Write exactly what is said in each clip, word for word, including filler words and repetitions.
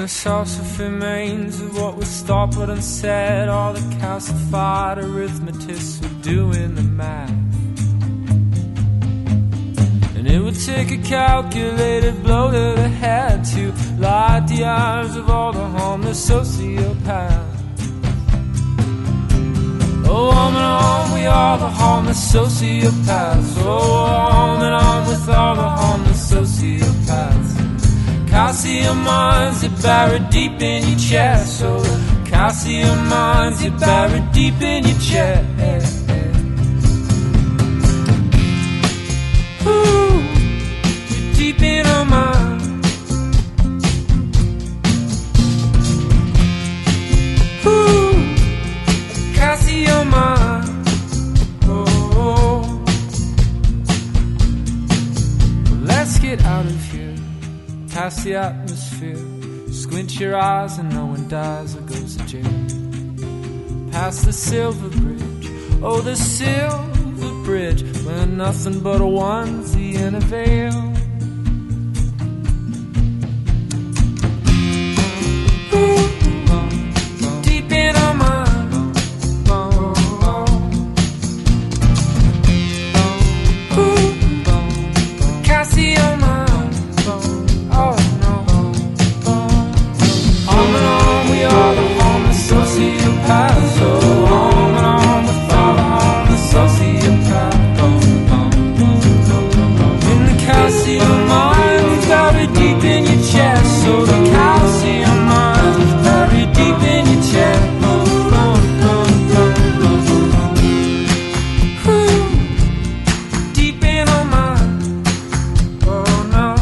the saucer remains of what was thought but unsaid. All the calcified arithmetists were doing the math, and it would take a calculated blow to the head to light the eyes of all the harmless sociopaths. Oh, on and on, we are the harmless sociopaths. Oh, on and on with all the harmless sociopaths. Calcium mines are buried deep in your chest. Oh, calcium mines are buried deep in your chest. Ooh, you're deep in our mind. Ooh, calcium mines. Oh, well, let's get out of here, past the atmosphere. Squint your eyes and no one dies or goes to jail. Past the silver bridge, oh the silver bridge, where nothing but a onesie and a veil. Ooh, deep in our mind. Ooh, calcium mines. Oh no. On and on we are the harmless sociopaths. Oh, on and on with all the harmless sociopaths. In the calcium mines buried deep in your chest. So the calcium mines buried deep in your chest. Ooh, deep in our mind. Oh no.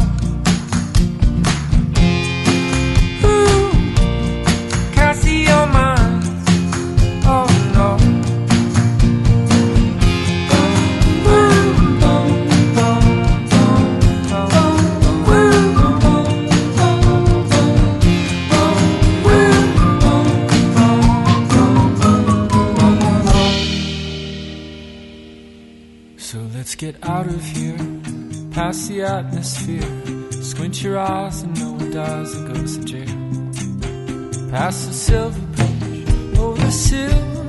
Calcium mines, oh no. So let's get out of here, past the atmosphere. Squint your eyes and no one dies or goes to jail. Past the silver bridge, oh the silver